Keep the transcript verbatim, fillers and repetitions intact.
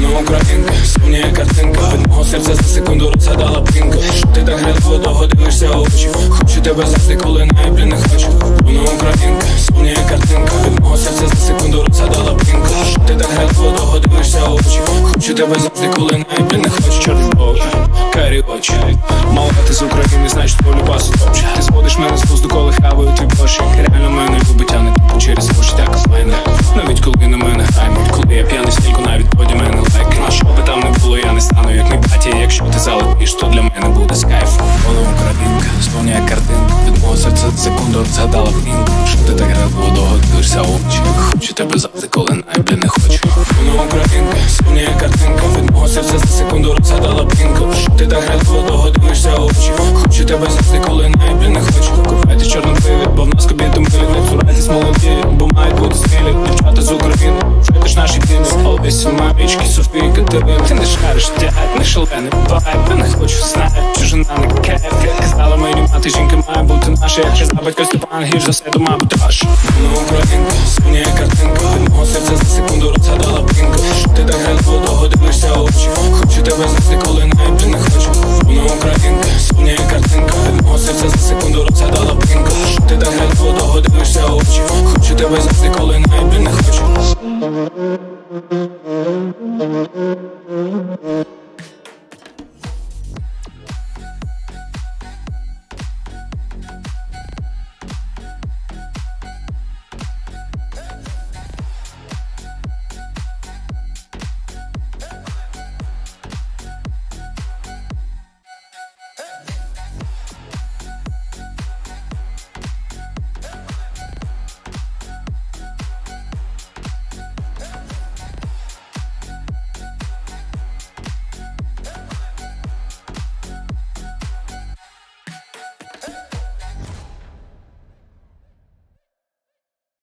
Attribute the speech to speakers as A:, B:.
A: Вона українка, сумніє картинка. Від мого серця за секунду розгадала пінка. Що ти так глядово довго дивишся у очі. Хочу тебе завжди, коли навіть, блін, не хочу. Вона українка, сумніє картинка. Від мого серця за секунду розгадала пінка. Що ти так глядово довго дивишся у очі. Хочу тебе завжди, коли навіть, блін, не хочу. Чорний бог, карі очі. Мала ти з України, значить твою пасу топче. Ти зводиш мене з глузду, коли хаваю твій борщик. Реально мене любить, а не тупо через очі. Так файне, навіть коли на мене грають. Коли я п'яний стільки, навіть тоді мене лайк. На що би там не було, я не стану як мій батя. Якщо ти залетиш, то для мене буде з кайфом. Вона українка, сповняє картинку. Від мого серця секунду згадала пінку. Що ти так глядово довго дивишся у очі. Хочу тебе завжди, коли навіть, блін, не хочу. Вона українка, сповняє картинка. Від мого серця за секунду розгадала пінку. Що ти так глядово довго дивишся у очі. Хочу тебе завжди, коли навіть, блін, не хочу. Купайте чорну привід, бо в нас кобіти милі. Не цурайтесь молоді, бо мають бути смілі. Дівчата з України, вчайте ж наші діни. Олвіс, мамічки, Софії, Катерини. Ти не шариш, тягать, не шалений вайб. Я не хочу знати, чужина не кайф. Як казала мені мати, жінка має бути наша. Як казав батько Степан, гірш за все, то має бути ваш. Вона українка, сумніє картинка. Від мого серця за секунду розгадала пінка. Що ти так глядово довго дивишся у очі. Хочу тебе завжди, коли навіть, блін, не хочу. Вона українка.